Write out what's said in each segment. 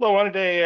Hello, on today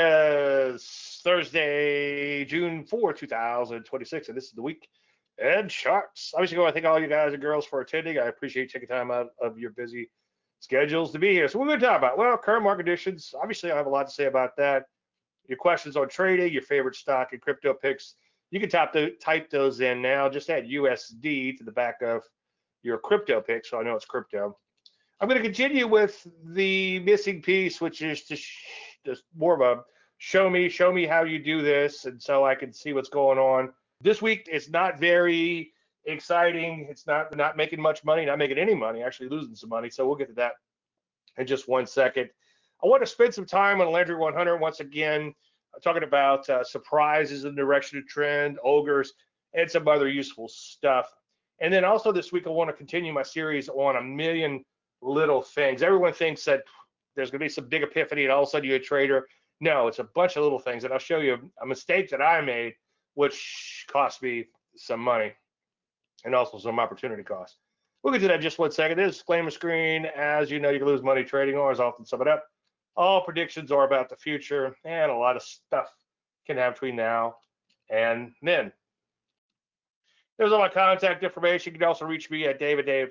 Thursday, June 4th, 2026, and this is the week and charts. Obviously, I want to thank all you guys and girls for attending. I appreciate you taking time out of your busy schedules to be here. So, what we're going to talk about? Well, current market conditions. Obviously, I have a lot to say about that. Your questions on trading, your favorite stock and crypto picks. You can type those in now. Just add USD to the back of your crypto pick, so I know it's crypto. I'm going to continue with the missing piece, which is just more of a show me how you do this, and so I can see what's going on. This week it's not very exciting. It's not making much money, not making any money, actually losing some money. So we'll get to that in just 1 second. I want to spend some time on Landry 100 once again, talking about surprises in the direction of trend, ogres, and some other useful stuff. And then also this week I want to continue my series on a million little things. Everyone thinks that there's going to be some big epiphany and all of a sudden you're a trader. No, it's a bunch of little things. And I'll show you a mistake that I made, which cost me some money and also some opportunity costs. We'll get to that in just 1 second. There's a disclaimer screen. As you know, you can lose money trading, or as often sum it up. All predictions are about the future, and a lot of stuff can happen between now and then. There's all my contact information. You can also reach me at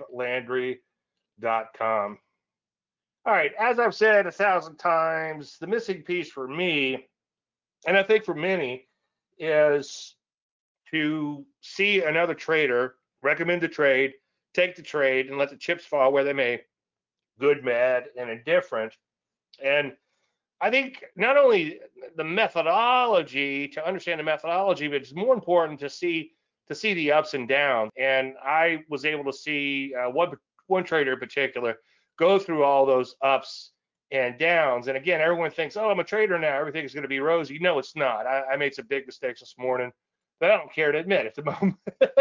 daviddavelandry.com. All right, as I've said 1,000 times, the missing piece for me, and I think for many, is to see another trader recommend the trade, take the trade, and let the chips fall where they may, good, bad, and indifferent. And I think not only the methodology, to understand the methodology, but it's more important to see the ups and downs. And I was able to see one trader in particular go through all those ups and downs. And again, everyone thinks, oh, I'm a trader now, everything's going to be rosy. No, it's not. I made some big mistakes this morning, but I don't care to admit at the moment.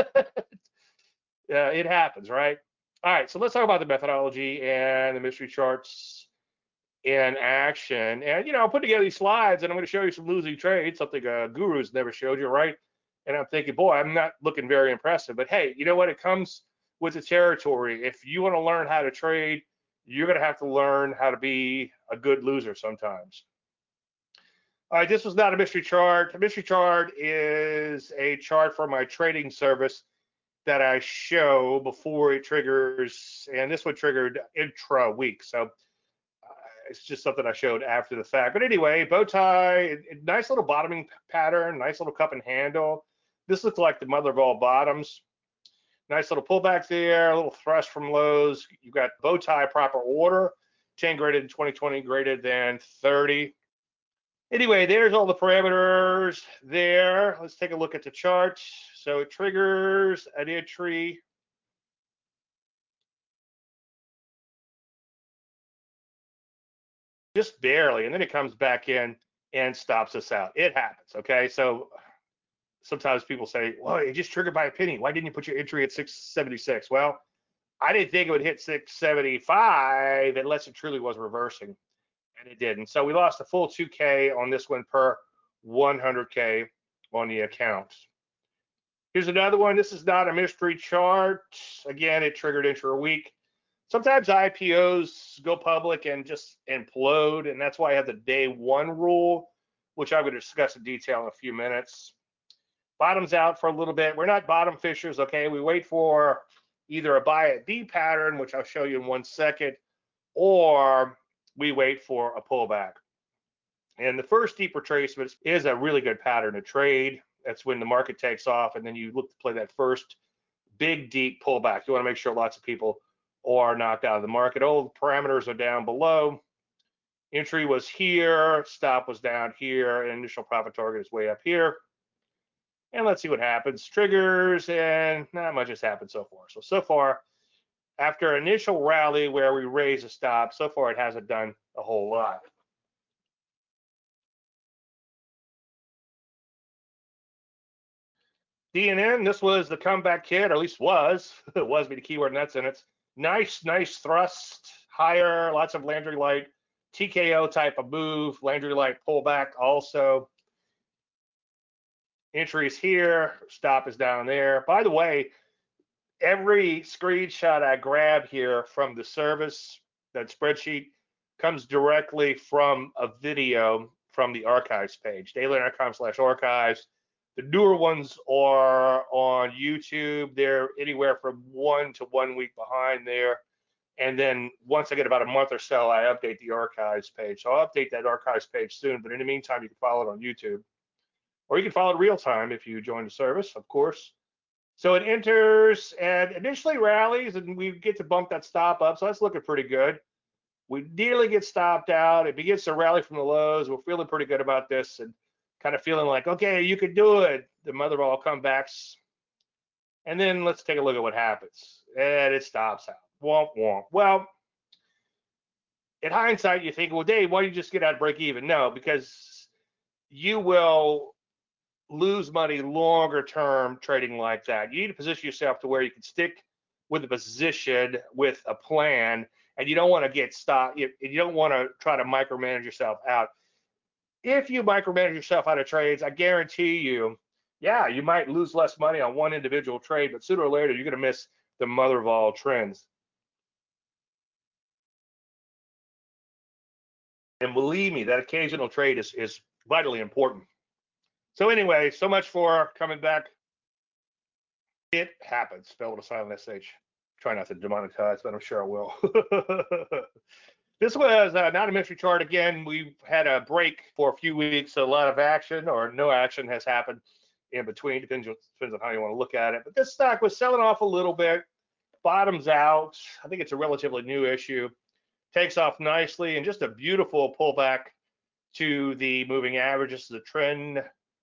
It happens, right? All right, so let's talk about the methodology and the mystery charts in action. And I'll put together these slides and I'm going to show you some losing trades, something gurus never showed you, right? And I'm thinking, boy, I'm not looking very impressive. But hey, you know what? It comes with the territory. If you want to learn how to trade, you're going to have to learn how to be a good loser sometimes. All right, this was not a mystery chart. A mystery chart is a chart for my trading service that I show before it triggers, and this one triggered intra week. So it's just something I showed after the fact. But anyway, bow tie, nice little bottoming pattern, nice little cup and handle. This looks like the mother of all bottoms. Nice little pullback there, a little thrust from lows. You've got bow tie proper order, 10 greater than 20, 20 greater than 30. Anyway, there's all the parameters there. Let's take a look at the chart. So it triggers an entry. Just barely, and then it comes back in and stops us out. It happens, okay? So sometimes people say, well, it just triggered by a penny. Why didn't you put your entry at 676? Well, I didn't think it would hit 675 unless it truly was reversing, and it didn't. So we lost a full 2K on this one per 100K on the account. Here's another one. This is not a mystery chart. Again, it triggered intra week. Sometimes IPOs go public and just implode, and that's why I have the day one rule, which I'm going to discuss in detail in a few minutes. Bottoms out for a little bit. We're not bottom fishers, okay? We wait for either a buy at B pattern, which I'll show you in 1 second, or we wait for a pullback. And the first deep retracement is a really good pattern to trade. That's when the market takes off, and then you look to play that first big deep pullback. You want to make sure lots of people are knocked out of the market. All the parameters are down below. Entry was here, stop was down here, and initial profit target is way up here. And let's see what happens. Triggers, and not much has happened so far. So far, after initial rally where we raise a stop, so far it hasn't done a whole lot. DNN, this was the comeback kid, or at least was. It was be the keyword in that sentence. Nice thrust, higher, lots of Landry Light, TKO type of move, Landry Light pullback also. Entries here, stop is down there. By the way, every screenshot I grab here from the service, that spreadsheet, comes directly from a video from the archives page, dailylandry.com/archives. The newer ones are on YouTube. They're anywhere from 1 week behind there. And then once I get about a month or so, I update the archives page. So I'll update that archives page soon. But in the meantime, you can follow it on YouTube, or you can follow it real time if you join the service, of course. So it enters and initially rallies, and we get to bump that stop up. So that's looking pretty good. We nearly get stopped out. It begins to rally from the lows. We're feeling pretty good about this and kind of feeling like, okay, you can do it. The mother of all comebacks. And then let's take a look at what happens. And it stops out. Womp womp. Well, in hindsight, you think, well, Dave, why don't you just get out of break even? No, because you will lose money longer term trading like that. You need to position yourself to where you can stick with a position with a plan, and you don't want to get stopped. You don't want to try to micromanage yourself out. If you micromanage yourself out of trades, I guarantee you, yeah, you might lose less money on one individual trade, but sooner or later you're going to miss the mother of all trends. And believe me, that occasional trade is vitally important. So anyway, so much for coming back. It happens. Spell with a silent SH. Try not to demonetize, but I'm sure I will. This was not a mystery chart. Again, we've had a break for a few weeks. So a lot of action or no action has happened in between. Depends on how you want to look at it. But this stock was selling off a little bit. Bottoms out. I think it's a relatively new issue. Takes off nicely and just a beautiful pullback to the moving average. This is a trend.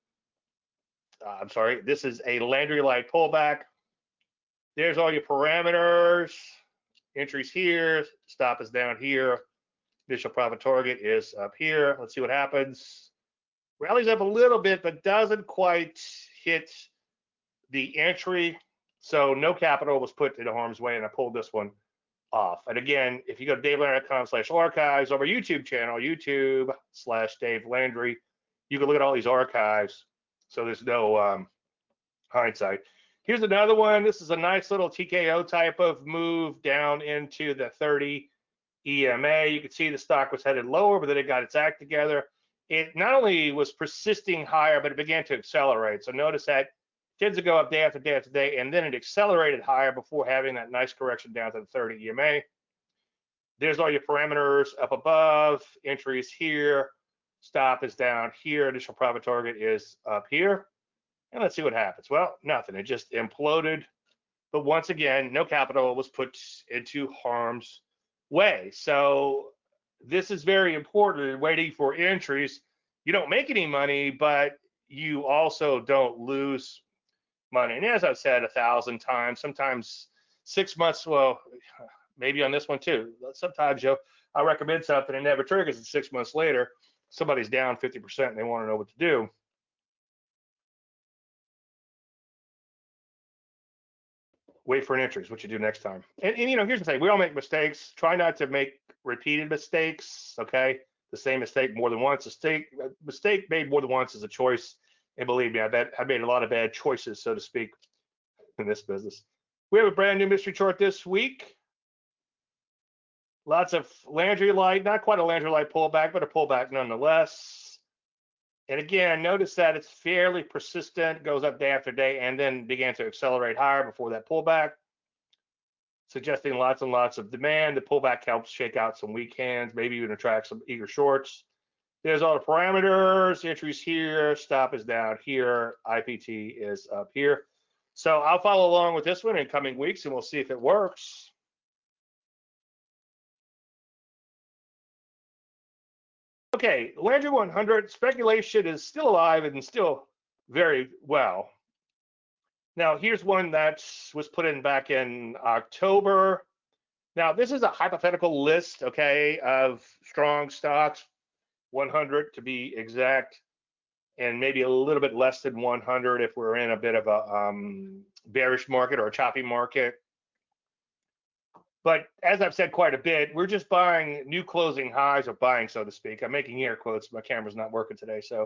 I'm sorry. This is a Landry Light pullback. There's all your parameters. Entries here. Stop is down here. Initial profit target is up here. Let's see what happens. Rallies up a little bit, but doesn't quite hit the entry. So no capital was put into harm's way, and I pulled this one off. And again, if you go to DaveLandry.com/archives, over YouTube channel, YouTube/Dave Landry, you can look at all these archives. So there's no hindsight. Here's another one. This is a nice little TKO type of move down into the 30 EMA. You can see the stock was headed lower, but then it got its act together. It not only was persisting higher, but it began to accelerate. So notice that it tends to go up day after day after day, and then it accelerated higher before having that nice correction down to the 30 EMA. There's all your parameters up above, entries here, stop is down here, initial profit target is up here. And let's see what happens. Well, nothing. It just imploded. But once again, no capital was put into harm's way. So this is very important. Waiting for entries. You don't make any money, but you also don't lose money. And as I've said 1,000 times, sometimes 6 months, well, maybe on this one too. Sometimes I recommend something and never triggers, and 6 months later, somebody's down 50% and they want to know what to do. Wait for an entry is what you do next time. And here's the thing: we all make mistakes. Try not to make repeated mistakes. Okay, the same mistake more than once. A mistake made more than once is a choice. And believe me, I made a lot of bad choices, so to speak, in this business. We have a brand new mystery chart this week. Lots of Landry Light, not quite a Landry Light pullback, but a pullback nonetheless. And again, notice that it's fairly persistent, goes up day after day, and then began to accelerate higher before that pullback, suggesting lots and lots of demand. The pullback helps shake out some weak hands, maybe even attract some eager shorts. There's all the parameters, entries here, stop is down here, IPT is up here. So I'll follow along with this one in coming weeks, and we'll see if it works. Okay, Landry 100, speculation is still alive and still very well. Now, here's one that was put in back in October. Now, this is a hypothetical list, okay, of strong stocks, 100 to be exact, and maybe a little bit less than 100 if we're in a bit of a bearish market or a choppy market. But as I've said quite a bit, we're just buying new closing highs, or buying, so to speak. I'm making air quotes. My camera's not working today, so.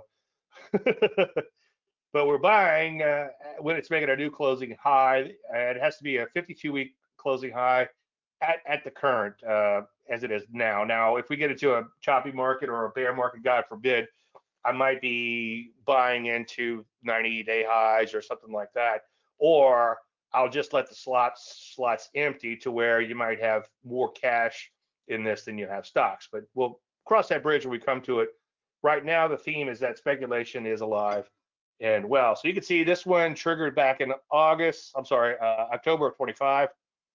But we're buying when it's making a new closing high. It has to be a 52-week closing high at the current as it is now. Now, if we get into a choppy market or a bear market, God forbid, I might be buying into 90-day highs or something like that, or I'll just let the slots empty to where you might have more cash in this than you have stocks. But we'll cross that bridge when we come to it. Right now, the theme is that speculation is alive and well. So you can see this one triggered back in October of 25,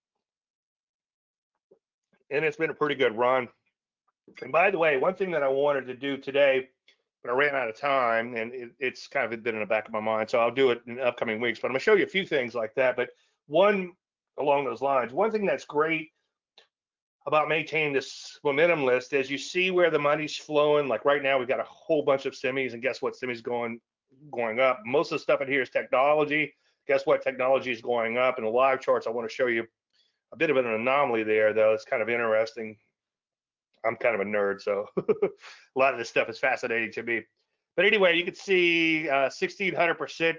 and it's been a pretty good run. And by the way, one thing that I wanted to do today, but I ran out of time, and it's kind of been in the back of my mind, so I'll do it in the upcoming weeks. But I'm gonna show you a few things like that. But one along those lines, one thing that's great about maintaining this momentum list is you see where the money's flowing. Like right now, we've got a whole bunch of semis, and guess what? Semis going up. Most of the stuff in here is technology. Guess what? Technology is going up. In the live charts, I want to show you a bit of an anomaly there, though. It's kind of interesting. I'm kind of a nerd, so a lot of this stuff is fascinating to me. But anyway, you can see 1600%.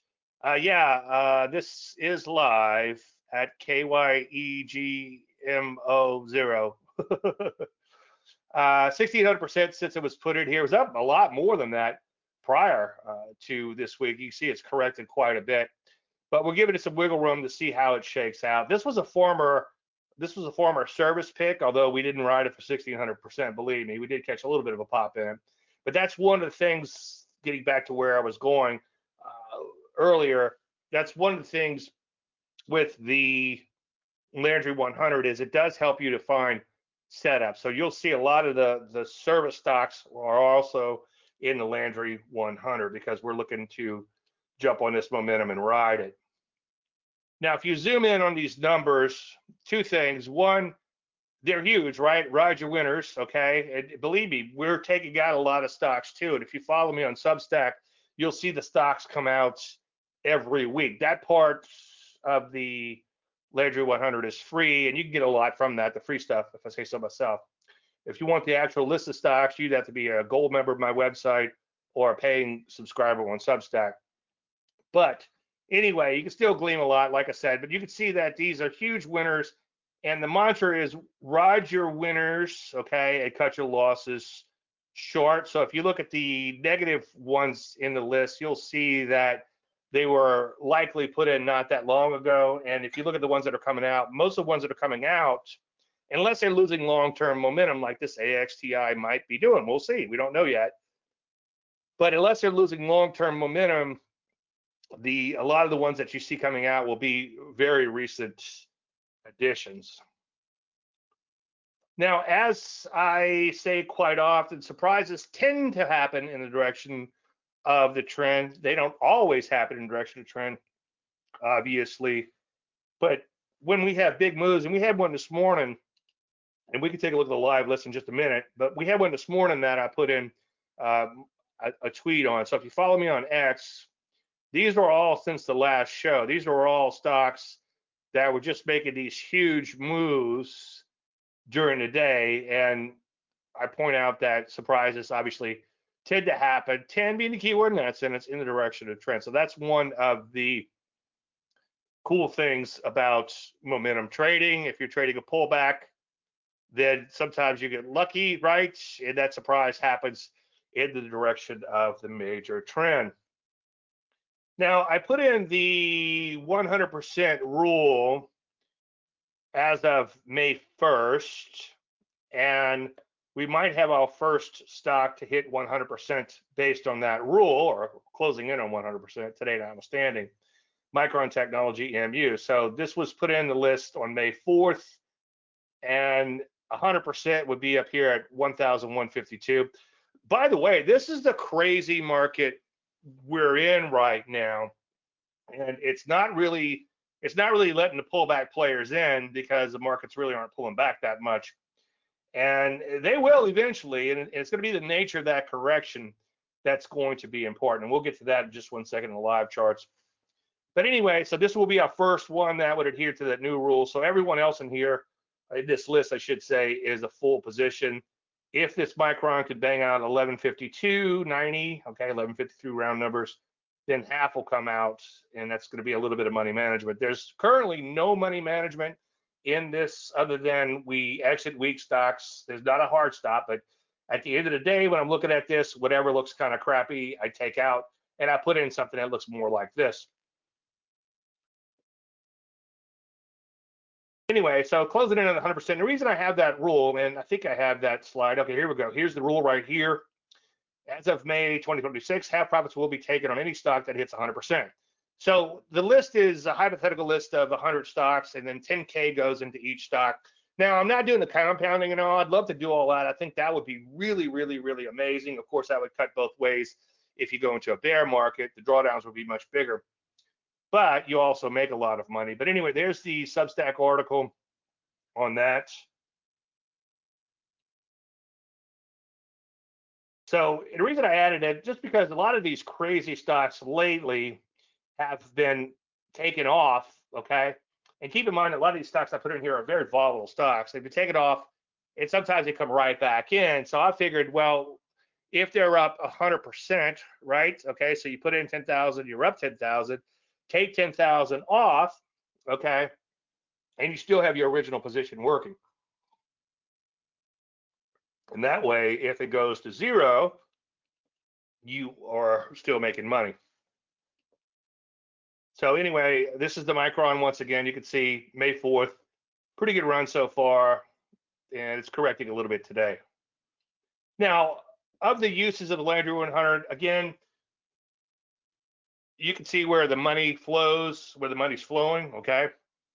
This is live at KYEGMO0. 1600% since it was put in here. It was up a lot more than that prior to this week. You can see it's corrected quite a bit, but we're giving it some wiggle room to see how it shakes out. This was a former service pick, although we didn't ride it for 1600%. Believe me, we did catch a little bit of a pop in. But that's one of the things, getting back to where I was going earlier, that's one of the things with the Landry 100 is it does help you to find setup. So you'll see a lot of the service stocks are also in the Landry 100 because we're looking to jump on this momentum and ride it. Now, if you zoom in on these numbers, two things. One, they're huge, right? Ride your winners, okay? And believe me, we're taking out a lot of stocks too. And if you follow me on Substack, you'll see the stocks come out every week. That part of the Landry 100 is free, and you can get a lot from that, the free stuff, if I say so myself. If you want the actual list of stocks, you'd have to be a gold member of my website or a paying subscriber on Substack. But anyway, you can still glean a lot, like I said, but you can see that these are huge winners. And the mantra is ride your winners, okay, and cut your losses short. So if you look at the negative ones in the list, you'll see that they were likely put in not that long ago. And if you look at the ones that are coming out, most of the ones that are coming out, unless they're losing long-term momentum like this AXTI might be doing, we'll see. We don't know yet. But unless they're losing long-term momentum, a lot of the ones that you see coming out will be very recent additions. Now, as I say quite often, surprises tend to happen in the direction of the trend. They don't always happen in the direction of trend, obviously. But when we have big moves, and we had one this morning, and we can take a look at the live list in just a minute, but we had one this morning that I put in a tweet on. So if you follow me on X, these are all since the last show. These are all stocks that were just making these huge moves during the day. And I point out that surprises obviously tend to happen, 10 being the keyword, and it's in the direction of trend. So that's one of the cool things about momentum trading. If you're trading a pullback, then sometimes you get lucky, right? And that surprise happens in the direction of the major trend. Now, I put in the 100% rule as of May 1st, and we might have our first stock to hit 100% based on that rule, or closing in on 100% today notwithstanding, Micron Technology MU. So this was put in the list on May 4th, and 100% would be up here at 1,152. By the way, this is the crazy market we're in right now, and it's not really letting the pullback players in because the markets really aren't pulling back that much, and they will eventually, and it's going to be the nature of that correction that's going to be important, and we'll get to that in just 1 second in the live charts. But anyway, so this will be our first one that would adhere to that new rule. So everyone else in here, in this list, I should say, is a full position. If this Micron could bang out 1152.90, okay, 1152 round numbers, then half will come out, and that's going to be a little bit of money management. There's currently no money management in this other than we exit weak stocks. There's not a hard stop, but at the end of the day, when I'm looking at this, whatever looks kind of crappy, I take out and I put in something that looks more like this. Anyway, so closing in at 100%. The reason I have that rule, and I think I have that slide. Okay, here we go. Here's the rule right here. As of May 2026, half profits will be taken on any stock that hits 100%. So the list is a hypothetical list of 100 stocks, and then 10K goes into each stock. Now, I'm not doing the compounding and all. I'd love to do all that. I think that would be really, really, really amazing. Of course, that would cut both ways. If you go into a bear market, the drawdowns would be much bigger, but you also make a lot of money. But anyway, there's the Substack article on that. So the reason I added it, just because a lot of these crazy stocks lately have been taken off, okay? And keep in mind, a lot of these stocks I put in here are very volatile stocks. They've been taken off, and sometimes they come right back in. So I figured, well, if they're up 100%, right? Okay, so you put in 10,000, you're up 10,000, take 10,000 off, okay, and you still have your original position working. And that way, if it goes to zero, you are still making money. So anyway, this is the Micron once again. You can see May 4th, pretty good run so far, and it's correcting a little bit today. Now, of the uses of the Landry 100, again, you can see where the money flows, where the money's flowing, okay?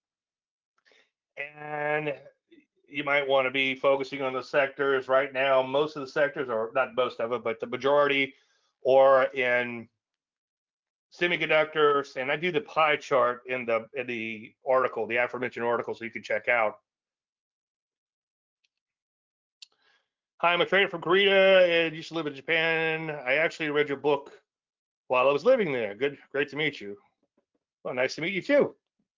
And you might want to be focusing on the sectors right now. Most of the sectors, or not most of it, but the majority, are in semiconductors. And I do the pie chart in the article, the aforementioned article, so you can check out. Hi, I'm a trader from Korea and used to live in Japan. I actually read your book while I was living there. Good, great to meet you. Well, nice to meet you too.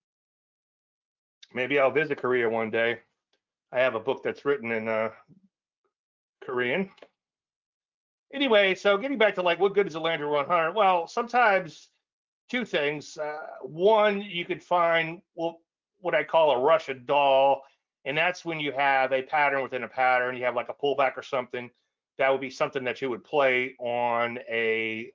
Maybe I'll visit Korea one day. I have a book that's written in Korean. Anyway, so getting back to like what good is a Landry 100? Well, sometimes two things. One, you could find what I call a Russian doll, and that's when you have a pattern within a pattern. You have like a pullback or something. That would be something that you would play on a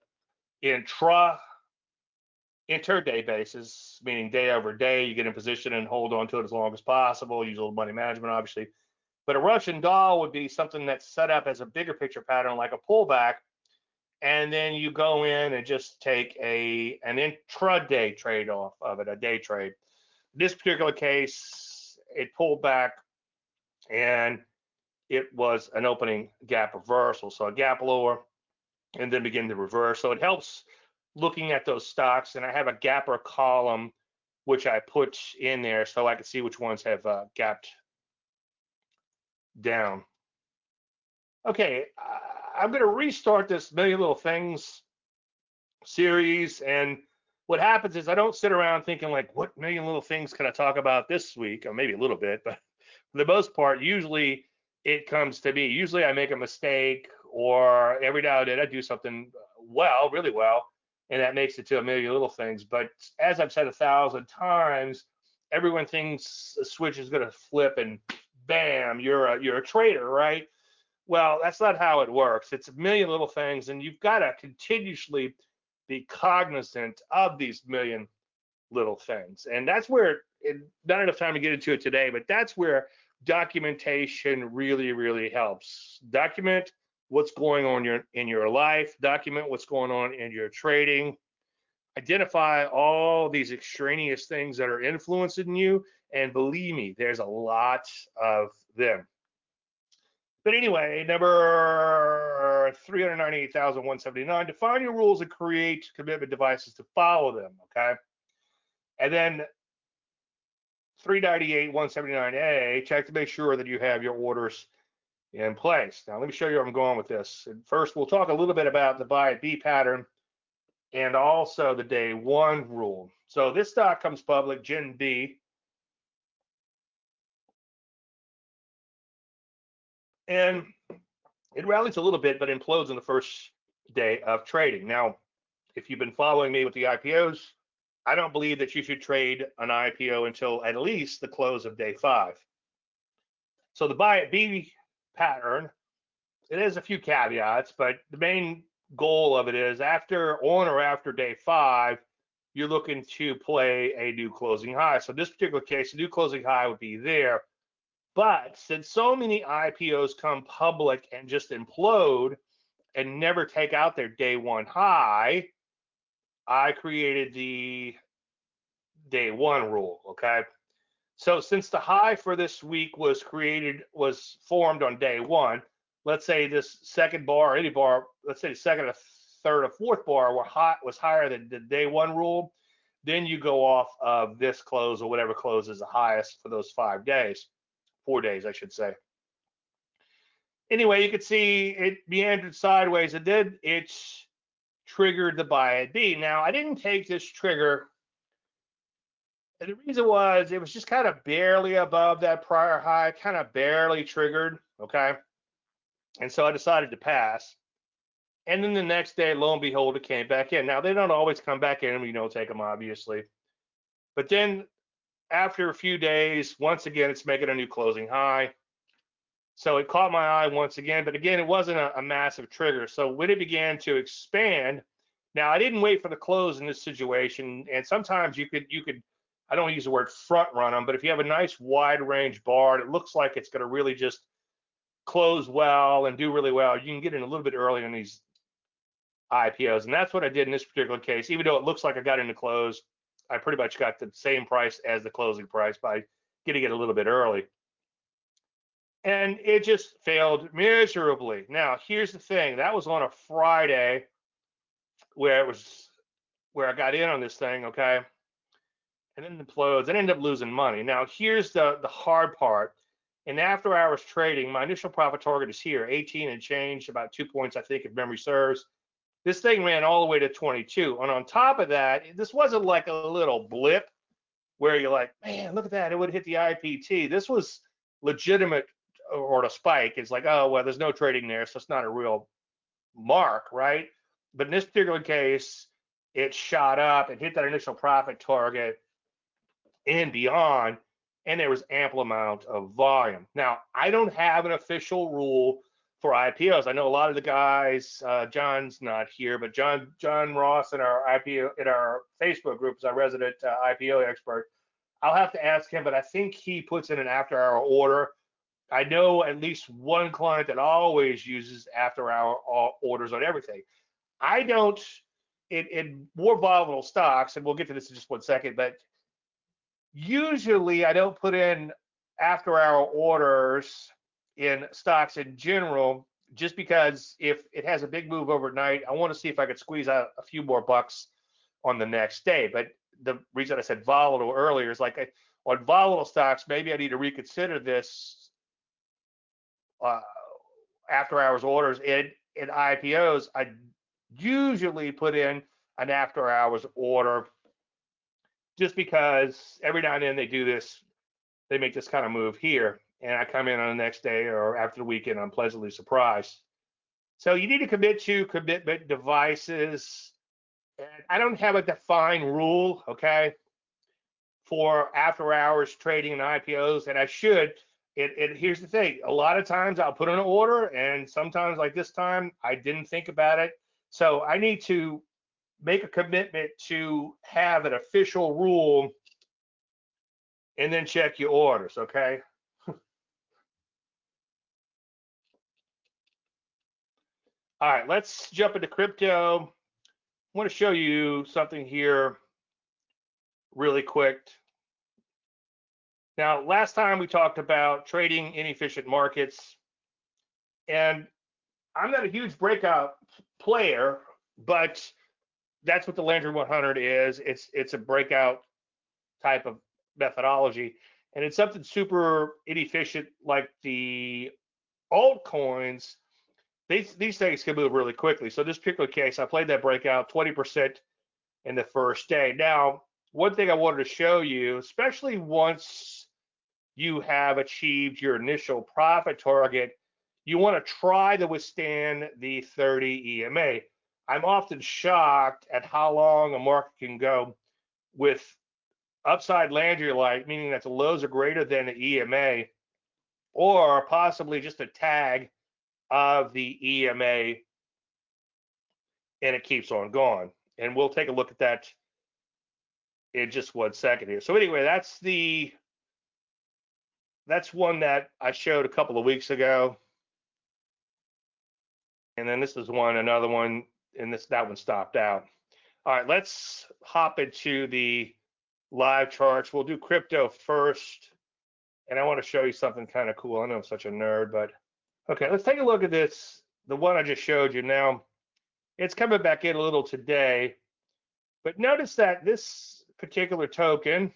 intraday basis, meaning day over day. You get in position and hold on to it as long as possible. Use a little money management, obviously. But a Russian doll would be something that's set up as a bigger picture pattern, like a pullback, and then you go in and just take an intraday trade off of it, a day trade. In this particular case, it pulled back and it was an opening gap reversal, so a gap lower and then begin to reverse. So it helps looking at those stocks, and I have a gapper column which I put in there so I can see which ones have gapped down. Okay, I'm going to restart this Million Little Things series, and what happens is I don't sit around thinking like, what million little things can I talk about this week, or maybe a little bit, but for the most part, usually it comes to me. Usually I make a mistake, or every now and then I do something well, really well, and that makes it to a million little things. But as I've said 1,000 times, everyone thinks a switch is going to flip and bam, you're a trader, right? Well, that's not how it works. It's a million little things, and you've got to continuously be cognizant of these million little things. And that's where, not enough time to get into it today, but that's where documentation really, really helps. Document what's going on in your life, document what's going on in your trading, identify all these extraneous things that are influencing you, and believe me, there's a lot of them. But anyway, number 398,179, define your rules and create commitment devices to follow them, okay? And then 398,179A, check to make sure that you have your orders in place. Now, let me show you where I'm going with this. And first, we'll talk a little bit about the buy at B pattern and also the day one rule. So this stock comes public, Gen B. And it rallies a little bit, but implodes in the first day of trading. Now, if you've been following me with the IPOs, I don't believe that you should trade an IPO until at least the close of day 5. So the buy at B pattern, it has a few caveats, but the main goal of it is on or after day 5, you're looking to play a new closing high. So in this particular case, the new closing high would be there. But since so many IPOs come public and just implode and never take out their day 1 high, I created the day 1 rule. Okay. So since the high for this week was formed on day 1, let's say this second bar, any bar, let's say the second, or third, or fourth bar was higher than the day 1 rule, then you go off of this close or whatever close is the highest for those 5 days, 4 days, I should say. Anyway, you can see it meandered sideways, and then it triggered the buy at B. Now, I didn't take this trigger, and the reason was it was just kind of barely above that prior high, kind of barely triggered, okay? And so I decided to pass. And then the next day, lo and behold, it came back in. Now, they don't always come back in, we don't take them, obviously. But then after a few days, once again, it's making a new closing high. So it caught my eye once again, but again, it wasn't a massive trigger. So when it began to expand, now I didn't wait for the close in this situation, and sometimes you could, I don't use the word front run them, but if you have a nice wide range bar, it looks like it's going to really just close well and do really well, you can get in a little bit early in these IPOs, and that's what I did in this particular case. Even though it looks like I got in the close, I pretty much got the same price as the closing price by getting it a little bit early. And it just failed miserably. Now, here's the thing. That was on a Friday where I got in on this thing, okay? And then it implodes. I ended up losing money. Now, here's the hard part. In after hours trading, my initial profit target is here, 18 and change, about 2 points, I think, if memory serves. This thing ran all the way to 22. And on top of that, this wasn't like a little blip where you're like, man, look at that. It would hit the IPT. This was legitimate, or the spike. It's like, oh, well, there's no trading there, so it's not a real mark, right? But in this particular case, it shot up and hit that initial profit target and beyond, and there was ample amount of volume. Now, I don't have an official rule for IPOs. I know a lot of the guys, John's not here, but John Ross in our Facebook group is our resident IPO expert. I'll have to ask him, but I think he puts in an after-hour order. I know at least one client that always uses after-hour orders on everything. I don't. In more volatile stocks, and we'll get to this in just 1 second, but usually I don't put in after-hour orders in stocks in general, just because if it has a big move overnight, I want to see if I could squeeze out a few more bucks on the next day. But the reason I said volatile earlier is like on volatile stocks, maybe I need to reconsider this after hours orders. In IPOs, I usually put in an after hours order just because every now and then they do this, they make this kind of move here, and I come in on the next day or after the weekend, I'm pleasantly surprised. So you need to commit to commitment devices. And I don't have a defined rule, okay, for after hours trading and IPOs, and I should. Here's the thing. A lot of times I'll put in an order, and sometimes like this time, I didn't think about it. So I need to make a commitment to have an official rule and then check your orders, okay? All right, let's jump into crypto. I want to show you something here really quick. Now, last time we talked about trading inefficient markets, and I'm not a huge breakout player, but that's what the Landry 100 is. It's a breakout type of methodology, and it's something super inefficient like the altcoins. These things can move really quickly. So this particular case, I played that breakout 20% in the first day. Now, one thing I wanted to show you, especially once you have achieved your initial profit target, you want to try to withstand the 30 EMA. I'm often shocked at how long a market can go with upside Landry Light, meaning that the lows are greater than the EMA, or possibly just a tag of the EMA, and it keeps on going. And we'll take a look at that in just 1 second here. So anyway, that's one that I showed a couple of weeks ago. And then this is another one, and that one stopped out. All right, let's hop into the live charts. We'll do crypto first, and I want to show you something kind of cool. I know I'm such a nerd, but okay, let's take a look at this. The one I just showed you. Now, it's coming back in a little today, but notice that this particular token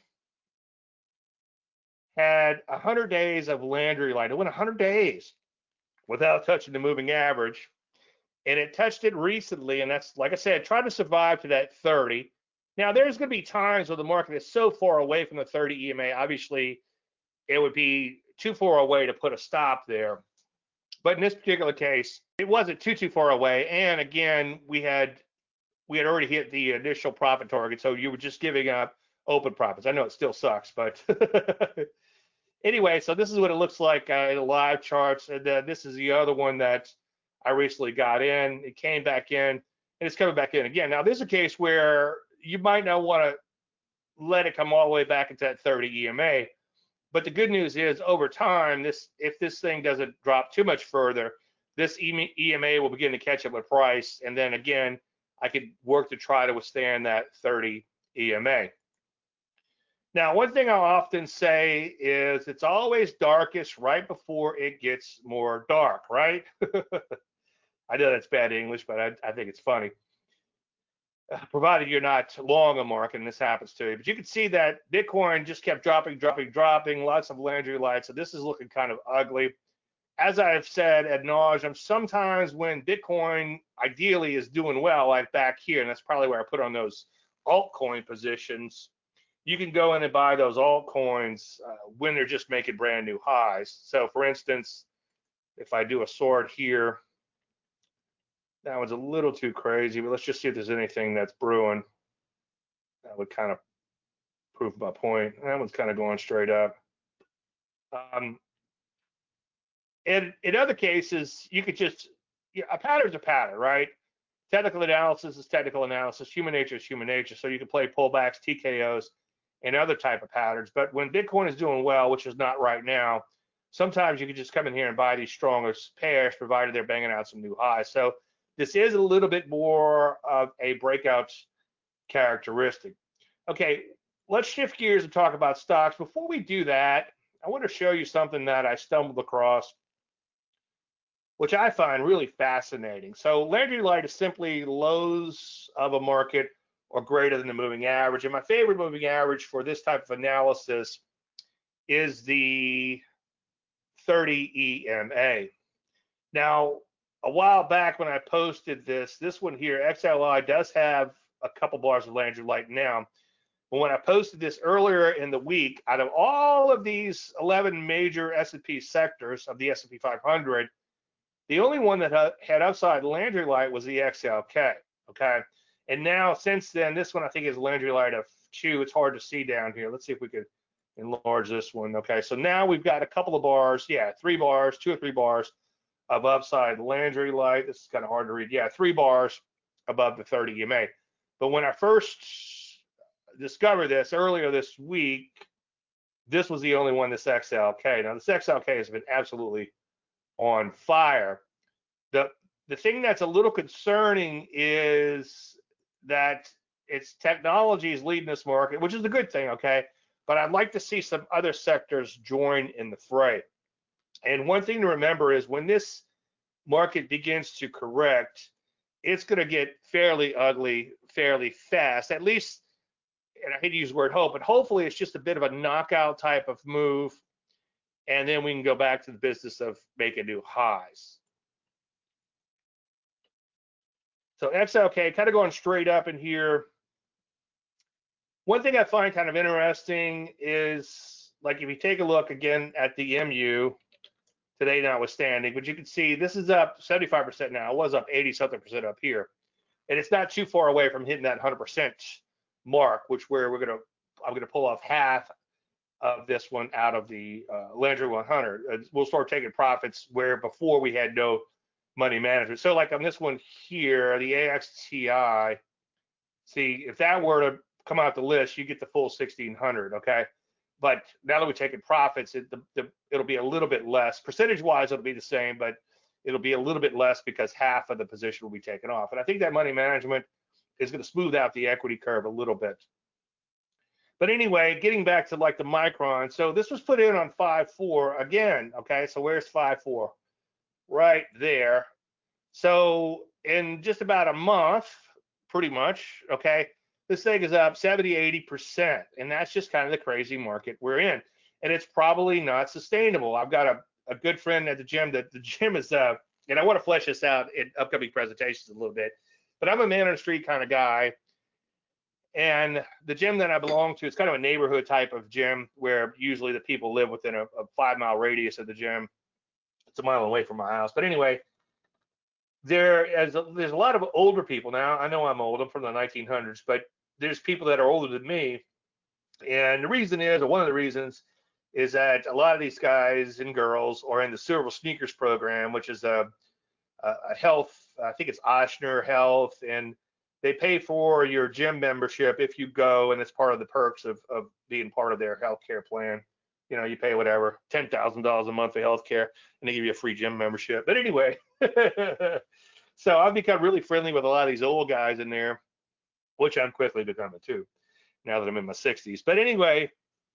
had 100 days of Landry Light. It went 100 days without touching the moving average, and it touched it recently, and that's, like I said, try to survive to that 30. Now, there's going to be times where the market is so far away from the 30 EMA, obviously, it would be too far away to put a stop there. But in this particular case, it wasn't too far away. And again, we had already hit the initial profit target, so you were just giving up open profits. I know it still sucks, but anyway, so this is what it looks like in the live charts. And then this is the other one that I recently got in. It came back in, and it's coming back in again. Now, this is a case where you might not want to let it come all the way back into that 30 EMA. But the good news is, over time, if this thing doesn't drop too much further, this EMA will begin to catch up with price, and then again, I could work to try to withstand that 30 EMA. Now, one thing I'll often say is it's always darkest right before it gets more dark, right? I know that's bad English, but I think it's funny. Provided you're not long a market and this happens to you. But you can see that Bitcoin just kept dropping, lots of Landry Light. So this is looking kind of ugly. As I've said ad nauseum, sometimes when Bitcoin ideally is doing well, like back here, and that's probably where I put on those altcoin positions, you can go in and buy those altcoins when they're just making brand new highs. So for instance, if I do a sort here, that one's a little too crazy, but let's just see if there's anything that's brewing. That would kind of prove my point. That one's kind of going straight up. And in other cases, you could just, a pattern's a pattern, right? Technical analysis is technical analysis. Human nature is human nature. So you can play pullbacks, TKOs, and other type of patterns. But when Bitcoin is doing well, which is not right now, sometimes you can just come in here and buy these stronger pairs, provided they're banging out some new highs. So this is a little bit more of a breakout characteristic. Okay, let's shift gears and talk about stocks. Before we do that, I want to show you something that I stumbled across, which I find really fascinating. So Landry Light is simply lows of a market or greater than the moving average. And my favorite moving average for this type of analysis is the 30 EMA. Now, a while back when I posted this one here, XLI does have a couple bars of Landry Light now. But when I posted this earlier in the week, out of all of these 11 major S&P sectors of the S&P 500, the only one that had upside Landry Light was the XLK, okay? And now, since then, this one I think is Landry Light of 2. It's hard to see down here. Let's see if we could enlarge this one. Okay, so now we've got a couple of bars, 3 bars, 2 or 3 bars of upside Landry Light. This is kind of hard to read. 3 bars above the 30 EMA. But when I first discovered this earlier this week, this was the only one, this XLK. Now, this XLK has been absolutely on fire. The thing that's a little concerning is that its technology is leading this market, which is a good thing, okay? But I'd like to see some other sectors join in the fray. And one thing to remember is when this market begins to correct, it's going to get fairly ugly fairly fast, at least, and I hate to use the word hope, but hopefully it's just a bit of a knockout type of move, and then we can go back to the business of making new highs. So XLK kind of going straight up in here. One thing I find kind of interesting is, like, if you take a look again at the MU, today notwithstanding, but you can see this is up 75% now. It was up 80-something% up here. And it's not too far away from hitting that 100% mark, which where I'm gonna pull off half of this one out of the Landry 100. We'll start taking profits where before we had no money management. So like on this one here, the AXTI, see if that were to come out the list, you get the full 1600, okay? But now that we're taking profits, it'll be a little bit less. Percentage wise, it'll be the same, but it'll be a little bit less because half of the position will be taken off. And I think that money management is going to smooth out the equity curve a little bit. But anyway, getting back to like the Micron, so this was put in on 5/4 again, okay? So where's 5/4? Right there. So in just about a month, pretty much, okay, this thing is up 70, 80%. And that's just kind of the crazy market we're in. And it's probably not sustainable. I've got a good friend at the gym that the gym is, and I want to flesh this out in upcoming presentations a little bit, but I'm a man on the street kind of guy. And the gym that I belong to, it's kind of a neighborhood type of gym where usually the people live within a 5-mile radius of the gym. It's a mile away from my house. But anyway, there's a lot of older people now. I know I'm old. I'm from the 1900s, but there's people that are older than me. And the reason is, or one of the reasons, is that a lot of these guys and girls are in the Silver Sneakers program, which is a health, I think it's Ochsner Health, and they pay for your gym membership if you go, and it's part of the perks of being part of their healthcare plan. You know, you pay whatever, $10,000 a month for healthcare, and they give you a free gym membership. But anyway, so I've become really friendly with a lot of these old guys in there, which I'm quickly becoming too, now that I'm in my 60s. But anyway,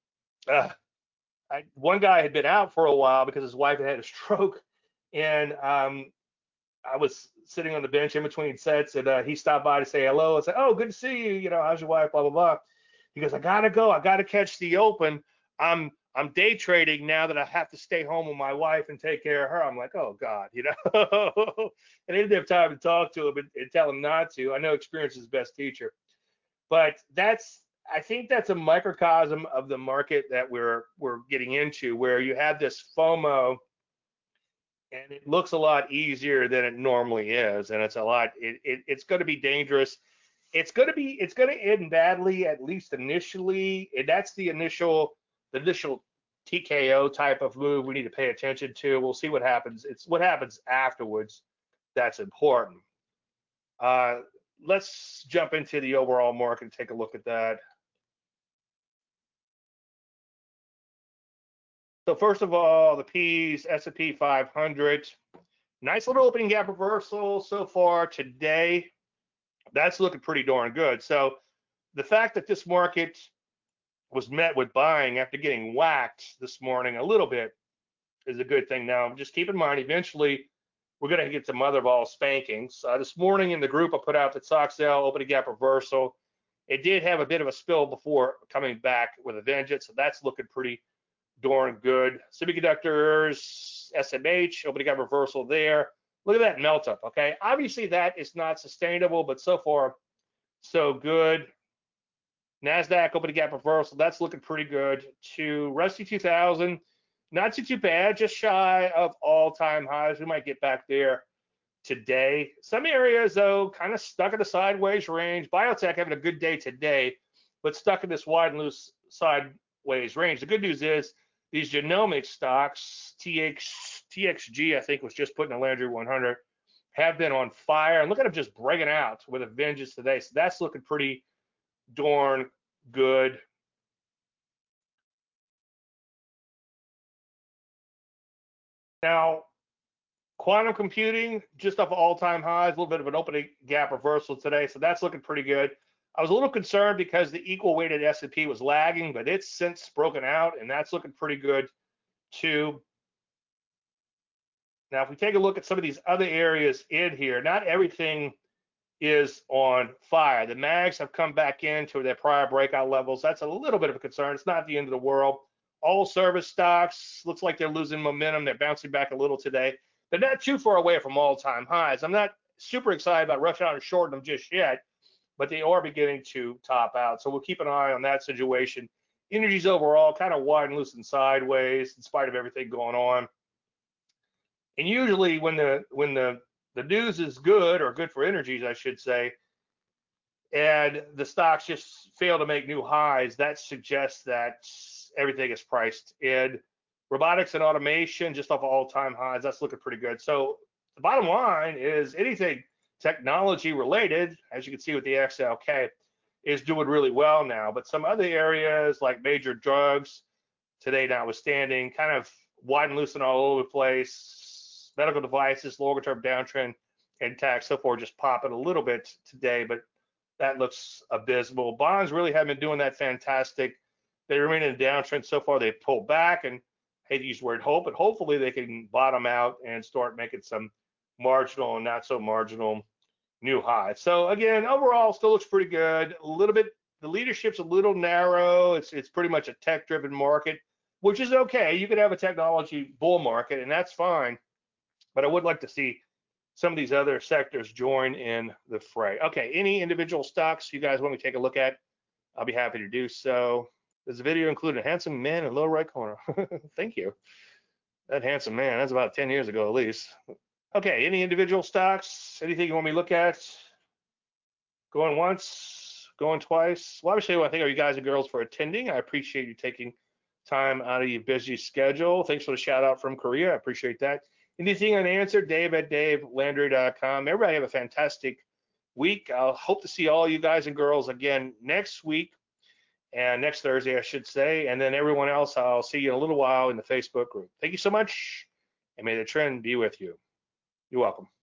one guy had been out for a while because his wife had had a stroke, and I was sitting on the bench in between sets, and he stopped by to say hello. I said, "Oh, good to see you. You know, how's your wife? Blah blah blah." He goes, "I gotta go. I gotta catch the Open. I'm day trading now that I have to stay home with my wife and take care of her." I'm like, "Oh God," you know. And I didn't have time to talk to him and tell him not to. I know experience is the best teacher, but I think that's a microcosm of the market that we're getting into, where you have this FOMO, and it looks a lot easier than it normally is, and it's a lot. It's going to be dangerous. It's going to end badly, at least initially, and that's the initial TKO type of move we need to pay attention to. We'll see what happens. It's what happens afterwards that's important. Let's jump into the overall market and take a look at that. So first of all, the P's, S&P 500, nice little opening gap reversal so far today. That's looking pretty darn good. So the fact that this market was met with buying after getting whacked this morning a little bit is a good thing. Now, just keep in mind, eventually we're going to get some mother of all spankings. This morning in the group, I put out the Soxel opening gap reversal. It did have a bit of a spill before coming back with a vengeance, so that's looking pretty darn good. Semiconductors, SMH, opening gap reversal there. Look at that melt up, okay? Obviously that is not sustainable, but so far so good. NASDAQ opening gap reversal, that's looking pretty good. To Rusty 2000, not too bad, just shy of all-time highs. We might get back there today. Some areas, though, kind of stuck in the sideways range. Biotech having a good day today, but stuck in this wide and loose sideways range. The good news is these genomic stocks, TXG, I think, was just put in the Landry 100, have been on fire. And look at them just breaking out with a vengeance today. So that's looking pretty darn good. Now, quantum computing, just off all-time highs, a little bit of an opening gap reversal today. So that's looking pretty good. I was a little concerned because the equal weighted S&P was lagging, but it's since broken out, and that's looking pretty good too. Now, if we take a look at some of these other areas in here, not everything is on fire. The mags have come back into their prior breakout levels. That's a little bit of a concern. It's not the end of the world. All service stocks, looks like they're losing momentum. They're bouncing back a little today. They're not too far away from all-time highs. I'm not super excited about rushing out and shorting them just yet, but they are beginning to top out. So we'll keep an eye on that situation. Energies overall kind of wide and loose and sideways in spite of everything going on. And usually when the news is good, or good for energies, I should say, and the stocks just fail to make new highs, that suggests that everything is priced in. Robotics and automation just off all-time highs, that's looking pretty good. So the bottom line is anything technology related, as you can see with the XLK, is doing really well now. But some other areas like major drugs, today notwithstanding, kind of wide and loose and all over the place. Medical devices, longer term downtrend, and tax, so forth, just popping a little bit today, but that looks abysmal. Bonds really haven't been doing that fantastic. They remain in a downtrend so far. They've pulled back, and I hate to use the word hope, but hopefully they can bottom out and start making some marginal and not so marginal new highs. So again, overall, still looks pretty good. A little bit, the leadership's a little narrow. It's pretty much a tech-driven market, which is okay. You could have a technology bull market, and that's fine. But I would like to see some of these other sectors join in the fray. Okay, any individual stocks you guys want me to take a look at, I'll be happy to do so. Does the video include a handsome man in the lower right corner? Thank you. That handsome man, that's about 10 years ago at least. Okay, any individual stocks? Anything you want me to look at? Going once, going twice? Well, obviously, I want to thank you guys and girls for attending. I appreciate you taking time out of your busy schedule. Thanks for the shout out from Korea. I appreciate that. Anything unanswered, Dave@DaveLandry.com. Everybody have a fantastic week. I'll hope to see all you guys and girls again next week and next Thursday, I should say. And then everyone else, I'll see you in a little while in the Facebook group. Thank you so much, and may the trend be with you. You're welcome.